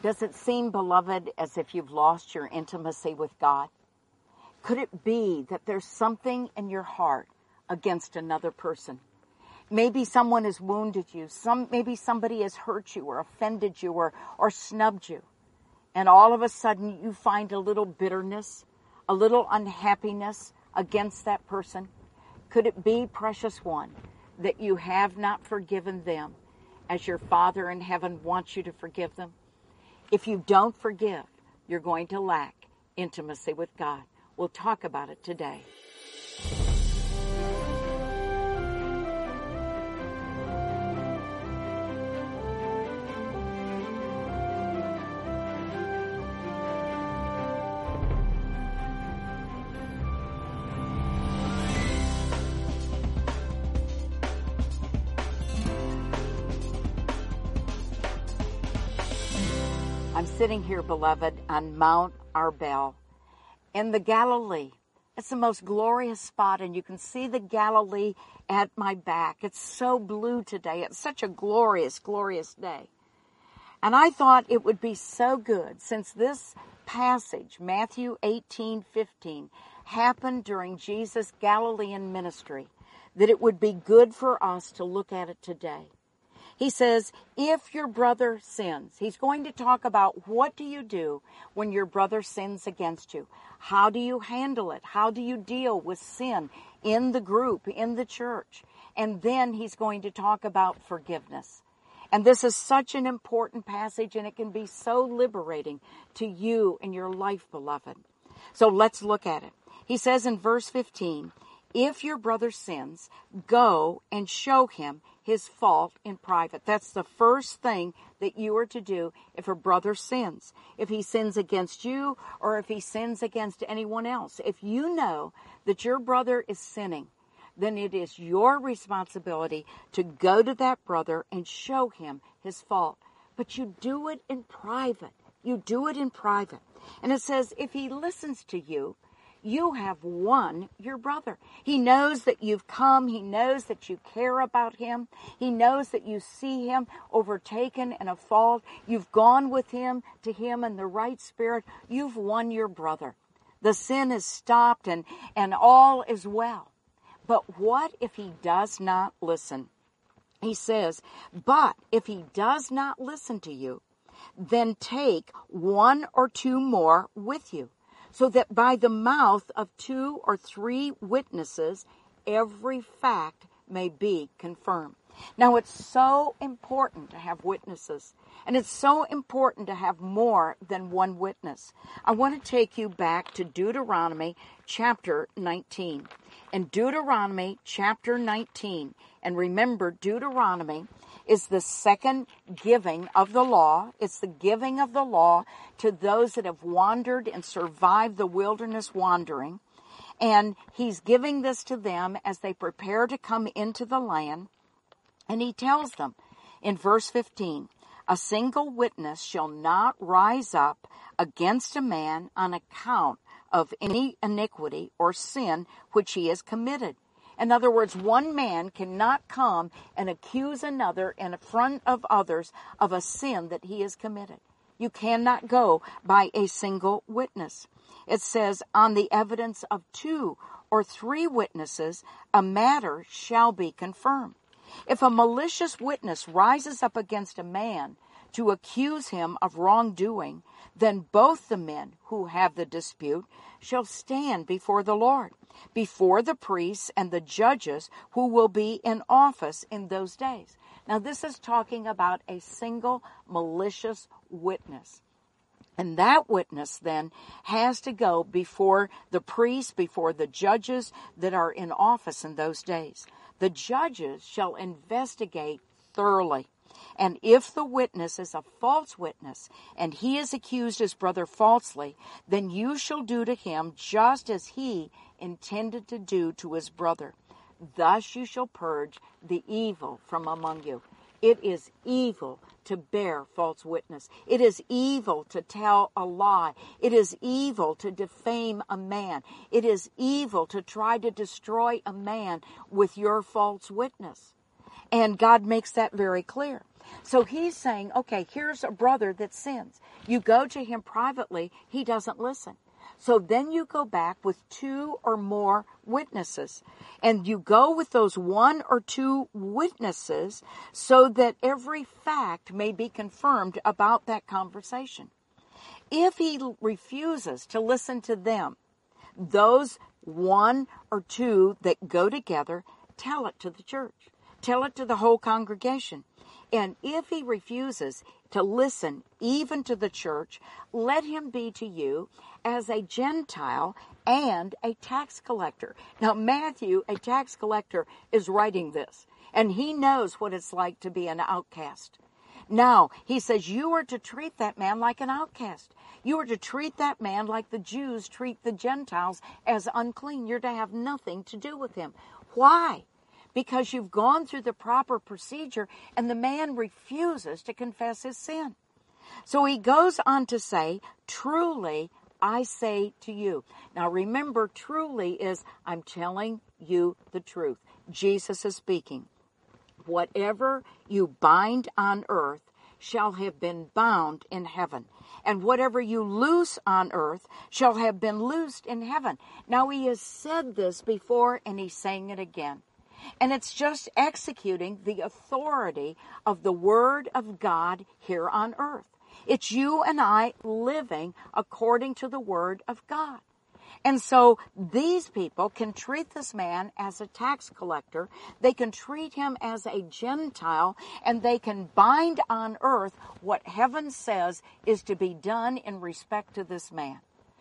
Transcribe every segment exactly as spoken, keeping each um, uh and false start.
Does it seem, beloved, as if you've lost your intimacy with God? Could it be that there's something in your heart against another person? Maybe someone has wounded you. Some, maybe somebody has hurt you or offended you or, or snubbed you. And all of a sudden you find a little bitterness, a little unhappiness against that person. Could it be, precious one, that you have not forgiven them as your Father in heaven wants you to forgive them? If you don't forgive, you're going to lack intimacy with God. We'll talk about it today. I'm sitting here, beloved, on Mount Arbel in the Galilee. It's the most glorious spot, and you can see the Galilee at my back. It's so blue today. It's such a glorious, glorious day. And I thought it would be so good, since this passage, Matthew eighteen fifteen, happened during Jesus' Galilean ministry, that it would be good for us to look at it today. He says, if your brother sins, he's going to talk about what do you do when your brother sins against you? How do you handle it? How do you deal with sin in the group, in the church? And then he's going to talk about forgiveness. And this is such an important passage, and it can be so liberating to you in your life, beloved. So let's look at it. He says in verse fifteen, if your brother sins, go and show him his fault in private. That's the first thing that you are to do if a brother sins. If he sins against you or if he sins against anyone else. If you know that your brother is sinning, then it is your responsibility to go to that brother and show him his fault. But you do it in private. You do it in private. And it says, if he listens to you, you have won your brother. He knows that you've come. He knows that you care about him. He knows that you see him overtaken in a fault. You've gone with him to him in the right spirit. You've won your brother. The sin is stopped and, and all is well. But what if he does not listen? He says, but if he does not listen to you, then take one or two more with you, so that by the mouth of two or three witnesses, every fact may be confirmed. Now, it's so important to have witnesses, and it's so important to have more than one witness. I want to take you back to Deuteronomy chapter nineteen. In Deuteronomy chapter nineteen, and remember, Deuteronomy is the second giving of the law. It's the giving of the law to those that have wandered and survived the wilderness wandering. And he's giving this to them as they prepare to come into the land. And he tells them in verse fifteen, a single witness shall not rise up against a man on account of any iniquity or sin which he has committed. In other words, one man cannot come and accuse another in front of others of a sin that he has committed. You cannot go by a single witness. It says, on the evidence of two or three witnesses, a matter shall be confirmed. If a malicious witness rises up against a man to accuse him of wrongdoing, then both the men who have the dispute shall stand before the Lord, before the priests and the judges who will be in office in those days. Now, this is talking about a single malicious witness. And that witness then has to go before the priests, before the judges that are in office in those days. The judges shall investigate thoroughly. And if the witness is a false witness, and he has accused his brother falsely, then you shall do to him just as he intended to do to his brother. Thus you shall purge the evil from among you. It is evil to bear false witness. It is evil to tell a lie. It is evil to defame a man. It is evil to try to destroy a man with your false witness. And God makes that very clear. So he's saying, okay, here's a brother that sins. You go to him privately, he doesn't listen. So then you go back with two or more witnesses, and you go with those one or two witnesses so that every fact may be confirmed about that conversation. If he refuses to listen to them, those one or two that go together, tell it to the church. Tell it to the whole congregation. And if he refuses to listen even to the church, let him be to you as a Gentile and a tax collector. Now, Matthew, a tax collector, is writing this, and he knows what it's like to be an outcast. Now, he says you are to treat that man like an outcast. You are to treat that man like the Jews treat the Gentiles, as unclean. You're to have nothing to do with him. Why? Because you've gone through the proper procedure and the man refuses to confess his sin. So he goes on to say, truly, I say to you. Now remember, truly is, I'm telling you the truth. Jesus is speaking. Whatever you bind on earth shall have been bound in heaven, and whatever you loose on earth shall have been loosed in heaven. Now he has said this before, and he's saying it again. And it's just executing the authority of the Word of God here on earth. It's you and I living according to the Word of God. And so these people can treat this man as a tax collector. They can treat him as a Gentile, and they can bind on earth what heaven says is to be done in respect to this man.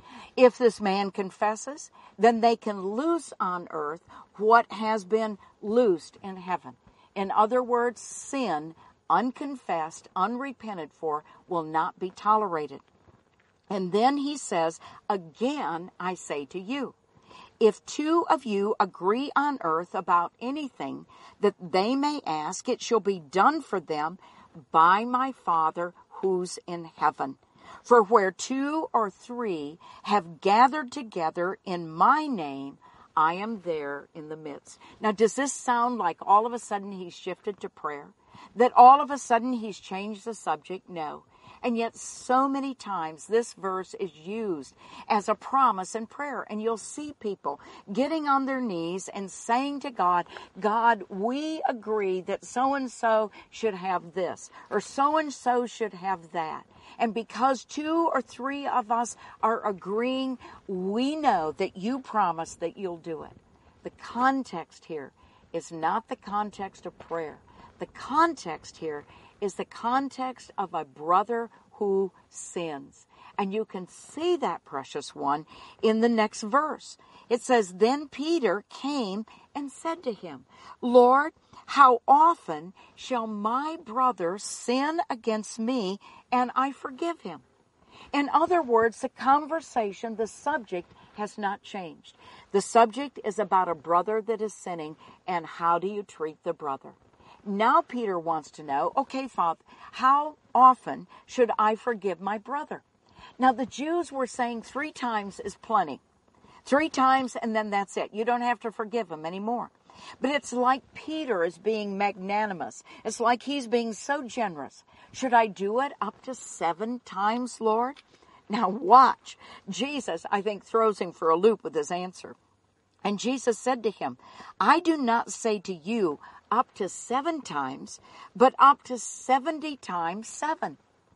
If this man confesses, then they can loose on earth what has been loosed in heaven. In other words, sin, unconfessed, unrepented for, will not be tolerated. And then he says, again, I say to you, if two of you agree on earth about anything that they may ask, it shall be done for them by my Father who's in heaven. For where two or three have gathered together in my name, I am there in the midst. Now, does this sound like all of a sudden he's shifted to prayer? That all of a sudden he's changed the subject? No. And yet so many times this verse is used as a promise in prayer. And you'll see people getting on their knees and saying to God, God, we agree that so-and-so should have this, or so-and-so should have that. And because two or three of us are agreeing, we know that you promise that you'll do it. The context here is not the context of prayer. The context here is the context of a brother who sins. And you can see that, precious one, in the next verse. It says, then Peter came and said to him, Lord, how often shall my brother sin against me and I forgive him? In other words, the conversation, the subject has not changed. The subject is about a brother that is sinning, and how do you treat the brother? Now Peter wants to know, okay, Father, how often should I forgive my brother? Now the Jews were saying three times is plenty. Three times and then that's it. You don't have to forgive him anymore. But it's like Peter is being magnanimous. It's like he's being so generous. Should I do it up to seven times, Lord? Now watch. Jesus, I think, throws him for a loop with his answer. And Jesus said to him, I do not say to you up to seven times, but up to seventy times seven.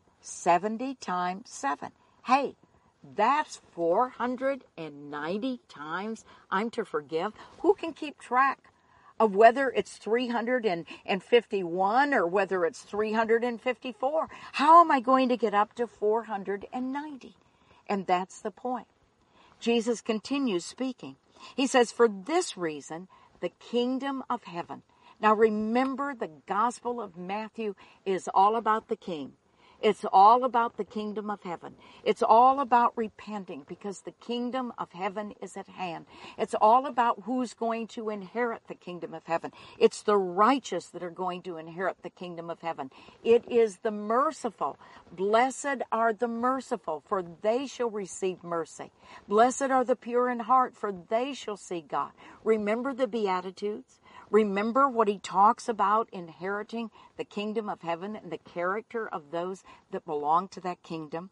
Seventy times seven. Hey, that's four hundred ninety times I'm to forgive. Who can keep track of whether it's three hundred fifty-one or whether it's three hundred fifty-four? How am I going to get up to four hundred ninety? And that's the point. Jesus continues speaking. He says, for this reason, the kingdom of heaven. Now remember, the Gospel of Matthew is all about the King. It's all about the kingdom of heaven. It's all about repenting because the kingdom of heaven is at hand. It's all about who's going to inherit the kingdom of heaven. It's the righteous that are going to inherit the kingdom of heaven. It is the merciful. Blessed are the merciful, for they shall receive mercy. Blessed are the pure in heart, for they shall see God. Remember the Beatitudes. Remember what he talks about inheriting the kingdom of heaven and the character of those that belong to that kingdom?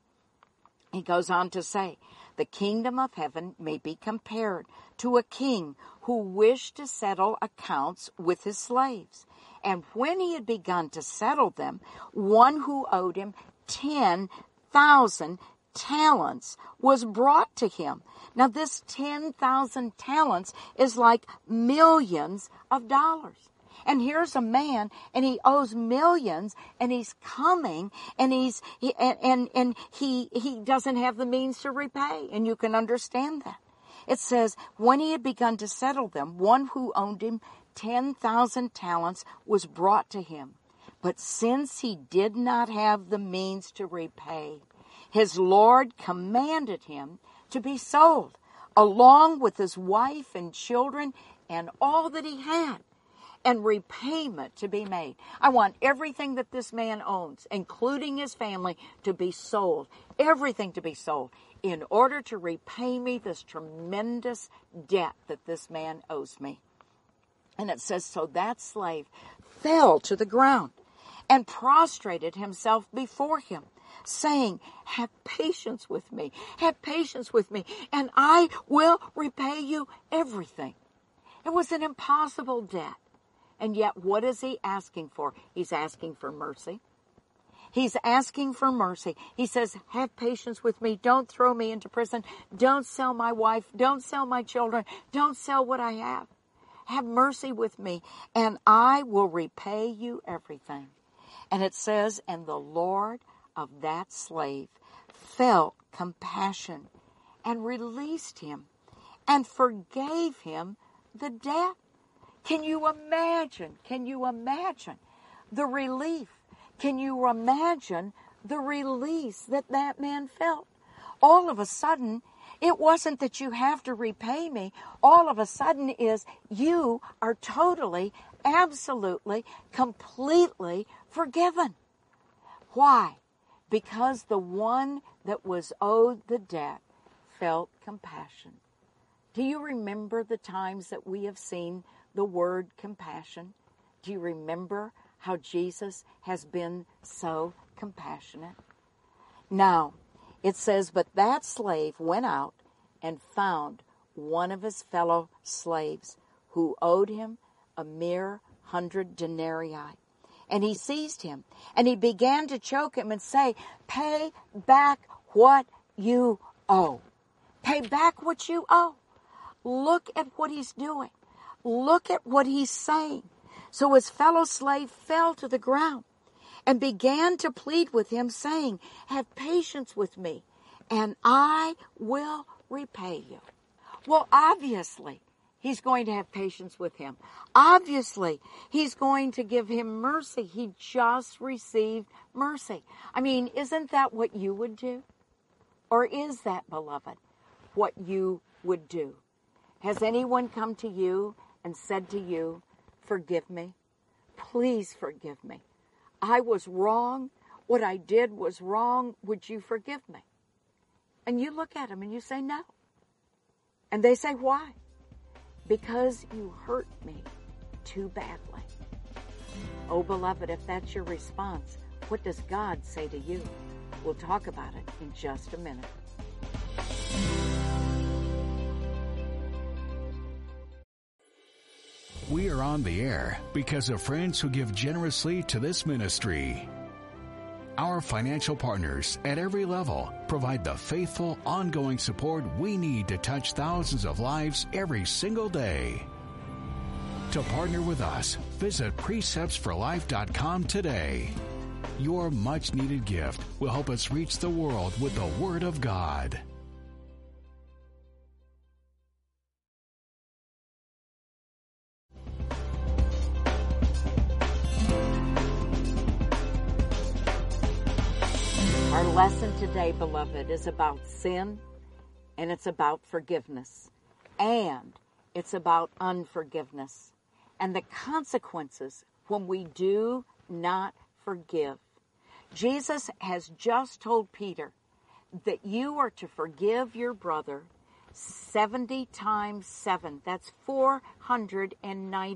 He goes on to say, the kingdom of heaven may be compared to a king who wished to settle accounts with his slaves. And when he had begun to settle them, one who owed him ten thousand talents was brought to him. Now this ten thousand talents is like millions of dollars. And here's a man, and he owes millions, and he's coming, and he's he, and, and and he he doesn't have the means to repay, and you can understand that. It says, when he had begun to settle them, one who owned him ten thousand talents was brought to him. But since he did not have the means to repay, his Lord commanded him to be sold, along with his wife and children and all that he had, and repayment to be made. I want everything that this man owns, including his family, to be sold. Everything to be sold in order to repay me this tremendous debt that this man owes me. And it says, so that slave fell to the ground and prostrated himself before him, saying, have patience with me, have patience with me, and I will repay you everything. It was an impossible debt. And yet, what is he asking for? He's asking for mercy. He's asking for mercy. He says, have patience with me. Don't throw me into prison. Don't sell my wife. Don't sell my children. Don't sell what I have. Have mercy with me, and I will repay you everything. And it says, and the Lord of that slave felt compassion and released him and forgave him the debt. Can you imagine? Can you imagine the relief? Can you imagine the release that that man felt? All of a sudden, it wasn't that you have to repay me. All of a sudden is you are totally, absolutely, completely forgiven. Why? Because the one that was owed the debt felt compassion. Do you remember the times that we have seen the word compassion? Do you remember how Jesus has been so compassionate? Now, it says, but that slave went out and found one of his fellow slaves who owed him a mere hundred denarii. And he seized him, and he began to choke him and say, pay back what you owe. Pay back what you owe. Look at what he's doing. Look at what he's saying. So his fellow slave fell to the ground and began to plead with him, saying, have patience with me, and I will repay you. Well, obviously, he's going to have patience with him. Obviously, he's going to give him mercy. He just received mercy. I mean, isn't that what you would do? Or is that, beloved, what you would do? Has anyone come to you and said to you, forgive me? Please forgive me. I was wrong. What I did was wrong. Would you forgive me? And you look at them and you say, no. And they say, why? Because you hurt me too badly. Oh, beloved, if that's your response, what does God say to you? We'll talk about it in just a minute. We are on the air because of friends who give generously to this ministry. Our financial partners at every level provide the faithful, ongoing support we need to touch thousands of lives every single day. To partner with us, visit precepts for life dot com today. Your much-needed gift will help us reach the world with the Word of God. Our lesson today, beloved, is about sin, and it's about forgiveness, and it's about unforgiveness, and the consequences when we do not forgive. Jesus has just told Peter that you are to forgive your brother seventy times seven. That's four hundred ninety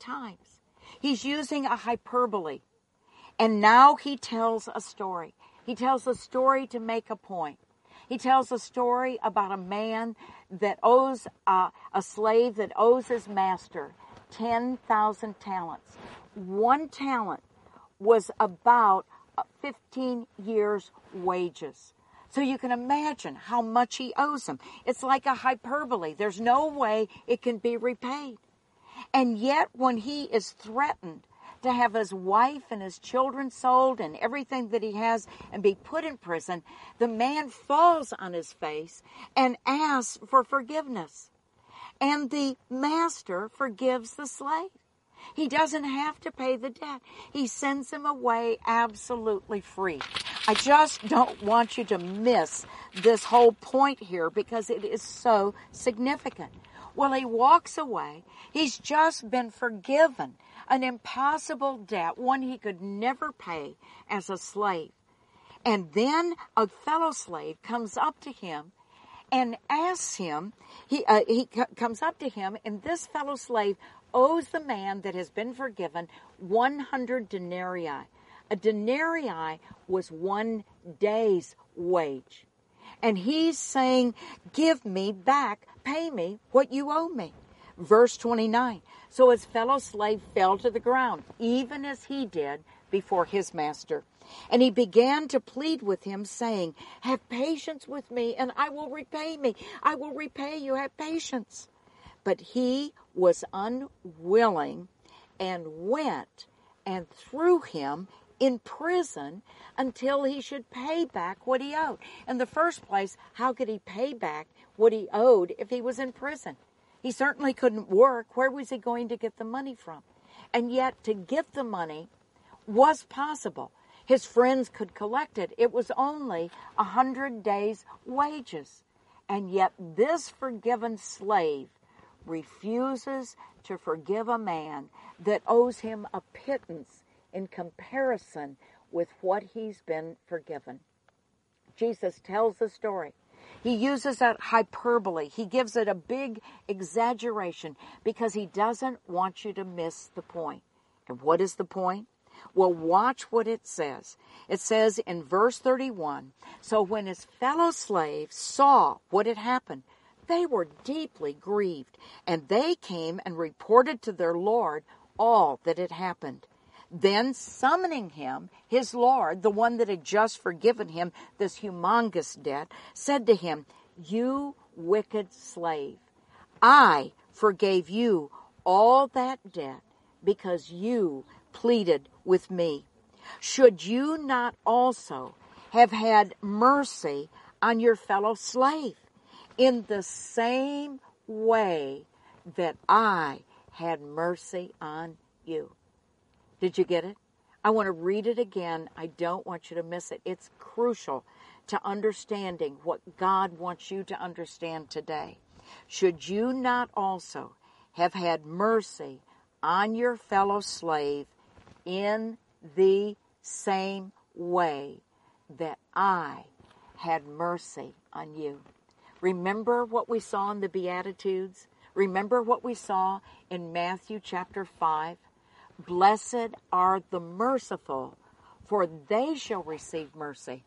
times. He's using a hyperbole. And now he tells a story. He tells a story to make a point. He tells a story about a man that owes, uh, a slave that owes his master ten thousand talents. One talent was about fifteen years' wages. So you can imagine how much he owes him. It's like a hyperbole. There's no way it can be repaid. And yet when he is threatened to have his wife and his children sold and everything that he has and be put in prison, the man falls on his face and asks for forgiveness. And the master forgives the slave. He doesn't have to pay the debt. He sends him away absolutely free. I just don't want you to miss this whole point here because it is so significant. Well, he walks away. He's just been forgiven an impossible debt, one he could never pay as a slave. And then a fellow slave comes up to him and asks him, he, uh, he c- comes up to him, and this fellow slave owes the man that has been forgiven one hundred denarii. A denarii was one day's wage. And he's saying, give me back, pay me what you owe me. Verse twenty-nine. So his fellow slave fell to the ground, even as he did before his master. And he began to plead with him, saying, have patience with me, and I will repay me. I will repay you. Have patience. But he was unwilling and went and threw him in prison until he should pay back what he owed. In the first place, how could he pay back what he owed if he was in prison? He certainly couldn't work. Where was he going to get the money from? And yet to get the money was possible. His friends could collect it. It was only a hundred days' wages. And yet this forgiven slave refuses to forgive a man that owes him a pittance in comparison with what he's been forgiven. Jesus tells the story. He uses that hyperbole. He gives it a big exaggeration because he doesn't want you to miss the point. And what is the point? Well, watch what it says. It says in verse thirty-one, so when his fellow slaves saw what had happened, they were deeply grieved, and they came and reported to their Lord all that had happened. Then summoning him, his Lord, the one that had just forgiven him this humongous debt, said to him, you wicked slave, I forgave you all that debt because you pleaded with me. Should you not also have had mercy on your fellow slave in the same way that I had mercy on you? Did you get it? I want to read it again. I don't want you to miss it. It's crucial to understanding what God wants you to understand today. Should you not also have had mercy on your fellow slave in the same way that I had mercy on you? Remember what we saw in the Beatitudes? Remember what we saw in Matthew chapter five? Blessed are the merciful, for they shall receive mercy.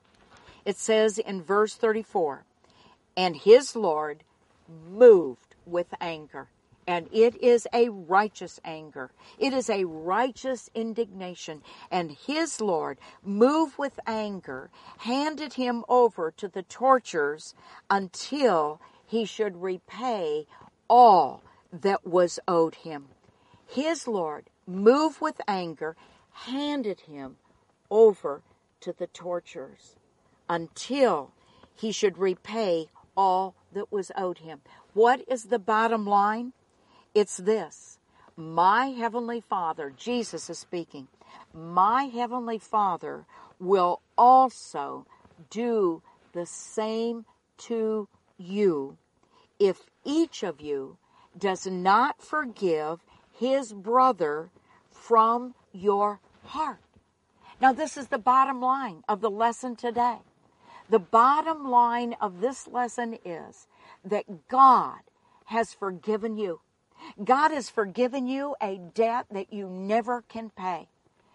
It says in verse thirty-four, and his Lord moved with anger. And it is a righteous anger. It is a righteous indignation. And his Lord, moved with anger, handed him over to the torturers until he should repay all that was owed him. His Lord, moved with anger, handed him over to the torturers until he should repay all that was owed him. What is the bottom line? It's this. My heavenly Father, Jesus is speaking, my heavenly Father will also do the same to you if each of you does not forgive his brother from your heart. Now, this is the bottom line of the lesson today. The bottom line of this lesson is that God has forgiven you. God has forgiven you a debt that you never can pay.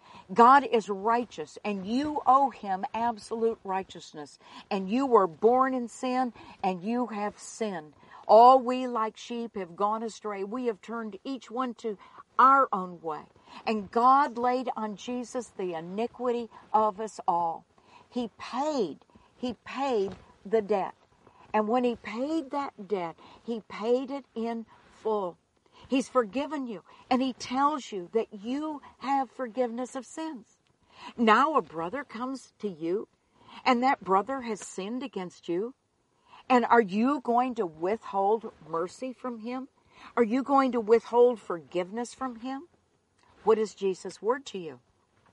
God is righteous, and you owe him absolute righteousness. And you were born in sin, and you have sinned. All we like sheep have gone astray. We have turned each one to our own way. And God laid on Jesus the iniquity of us all. He paid. He paid the debt. And when he paid that debt, he paid it in full. He's forgiven you, and he tells you that you have forgiveness of sins. Now a brother comes to you, and that brother has sinned against you. And are you going to withhold mercy from him? Are you going to withhold forgiveness from him? What is Jesus' word to you?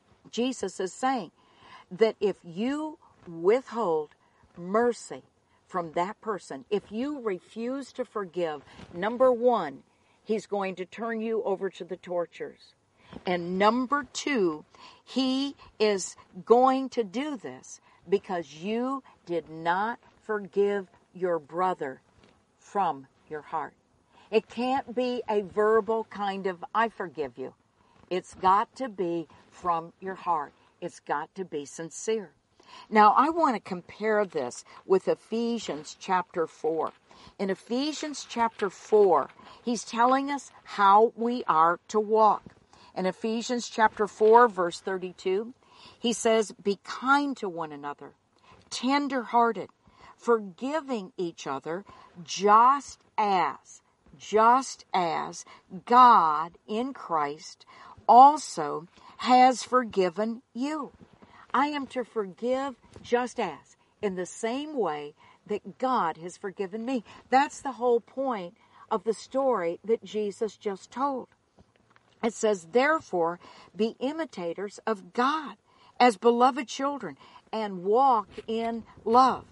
Jesus is saying that if you withhold mercy from that person, if you refuse to forgive, number one, he's going to turn you over to the tortures. And number two, he is going to do this because you did not forgive your brother from your heart. It can't be a verbal kind of, I forgive you. It's got to be from your heart. It's got to be sincere. Now, I want to compare this with Ephesians chapter four. In Ephesians chapter four, he's telling us how we are to walk. In Ephesians chapter four, verse thirty-two, he says, be kind to one another, tender-hearted, forgiving each other, just as, just as God in Christ also has forgiven you. I am to forgive just as, in the same way that God has forgiven me. That's the whole point of the story that Jesus just told. It says, therefore, be imitators of God as beloved children and walk in love.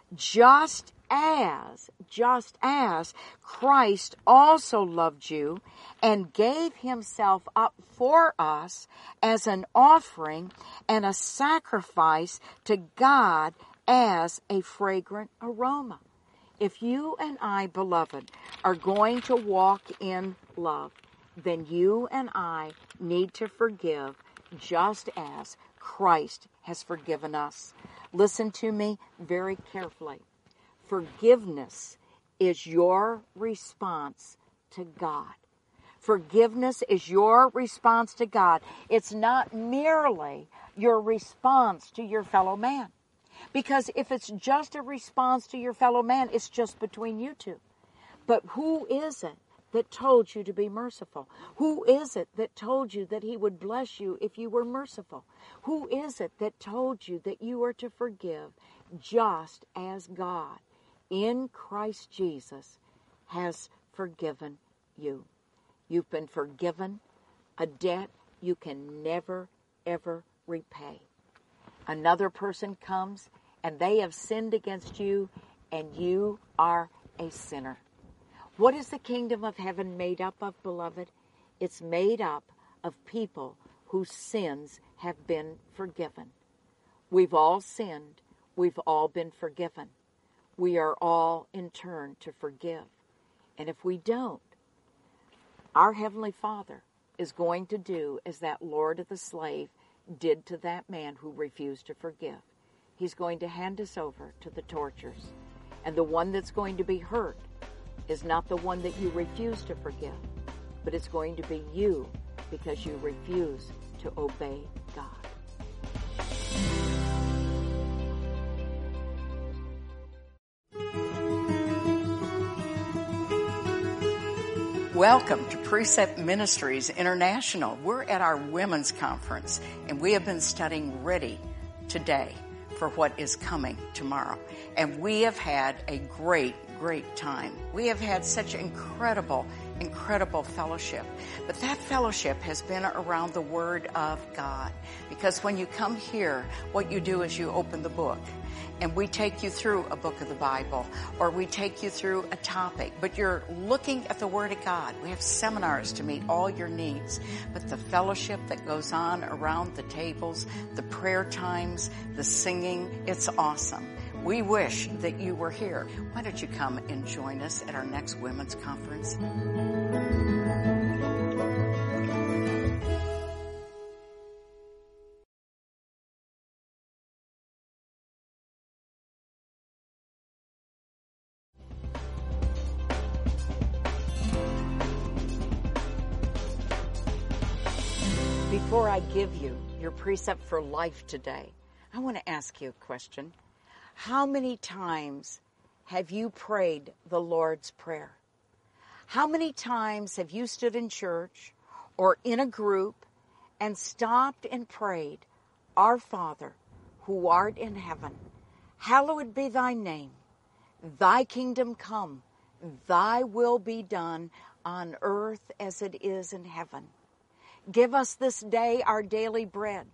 Just as, just as Christ also loved you and gave himself up for us as an offering and a sacrifice to God as a fragrant aroma. If you and I, beloved, are going to walk in love, then you and I need to forgive just as Christ has forgiven us. Listen to me very carefully. Forgiveness is your response to God. Forgiveness is your response to God. It's not merely your response to your fellow man. Because if it's just a response to your fellow man, it's just between you two. But who is it that told you to be merciful? Who is it that told you that he would bless you if you were merciful? Who is it that told you that you are to forgive just as God in Christ Jesus has forgiven you? You've been forgiven a debt you can never, ever repay. Another person comes and they have sinned against you and you are a sinner. What is the kingdom of heaven made up of, beloved? It's made up of people whose sins have been forgiven. We've all sinned. We've all been forgiven. We are all in turn to forgive. And if we don't, our Heavenly Father is going to do as that Lord of the slave did to that man who refused to forgive. He's going to hand us over to the tortures. And the one that's going to be hurt is not the one that you refuse to forgive, but it's going to be you because you refuse to obey God. Welcome to Precept Ministries International. We're at our women's conference, and we have been studying Ready today for what is coming tomorrow. And we have had a great, great time. We have had such incredible, incredible fellowship. But that fellowship has been around the Word of God. Because when you come here, what you do is you open the book. And we take you through a book of the Bible, or we take you through a topic, but you're looking at the Word of God. We have seminars to meet all your needs, but the fellowship that goes on around the tables, the prayer times, the singing, it's awesome. We wish that you were here. Why don't you come and join us at our next women's conference? Before I give you your precept for life today, I want to ask you a question. How many times have you prayed the Lord's Prayer? How many times have you stood in church or in a group and stopped and prayed, Our Father, who art in heaven, hallowed be thy name. Thy kingdom come, thy will be done on earth as it is in heaven. Give us this day our daily bread,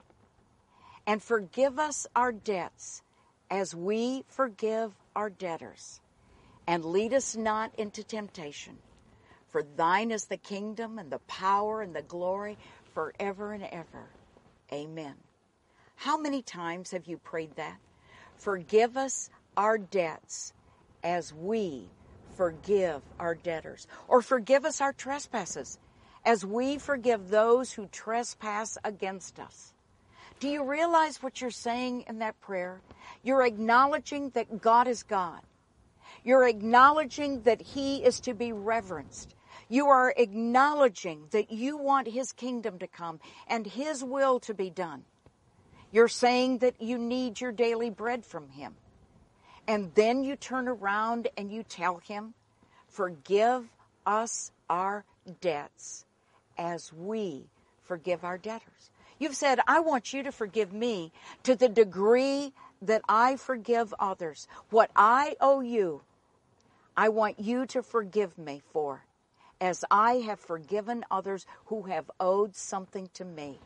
and forgive us our debts as we forgive our debtors. And lead us not into temptation, for thine is the kingdom and the power and the glory forever and ever. Amen. How many times have you prayed that? Forgive us our debts as we forgive our debtors. Or forgive us our trespasses as we forgive those who trespass against us. Do you realize what you're saying in that prayer? You're acknowledging that God is God. You're acknowledging that He is to be reverenced. You are acknowledging that you want His kingdom to come and His will to be done. You're saying that you need your daily bread from Him. And then you turn around and you tell Him, forgive us our debts as we forgive our debtors. You've said, I want you to forgive me to the degree that I forgive others. What I owe you, I want you to forgive me for, as I have forgiven others who have owed something to me.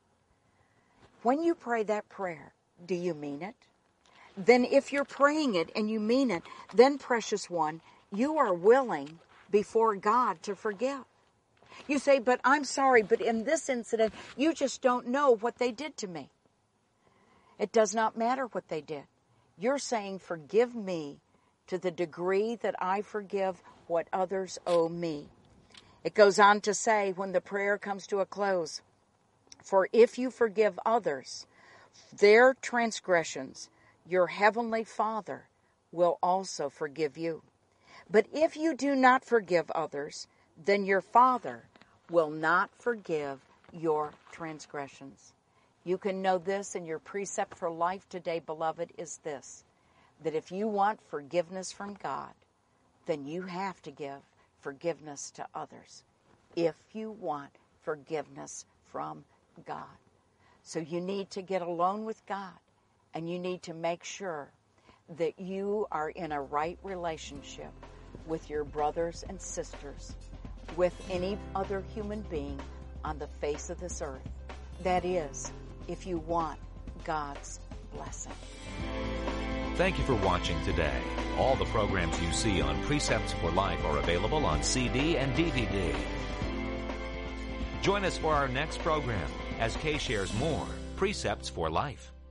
When you pray that prayer, do you mean it? Then if you're praying it and you mean it, then, precious one, you are willing before God to forgive. You say, but I'm sorry, but in this incident, you just don't know what they did to me. It does not matter what they did. You're saying, forgive me to the degree that I forgive what others owe me. It goes on to say, when the prayer comes to a close, for if you forgive others their transgressions, your heavenly Father will also forgive you. But if you do not forgive others, then your Father will not forgive your transgressions. You can know this, and your precept for life today, beloved, is this, that if you want forgiveness from God, then you have to give forgiveness to others if you want forgiveness from God. So you need to get alone with God, and you need to make sure that you are in a right relationship with your brothers and sisters, with any other human being on the face of this earth. That is, if you want God's blessing. Thank you for watching today. All the programs you see on Precepts for Life are available on C D and D V D. Join us for our next program as Kay shares more Precepts for Life.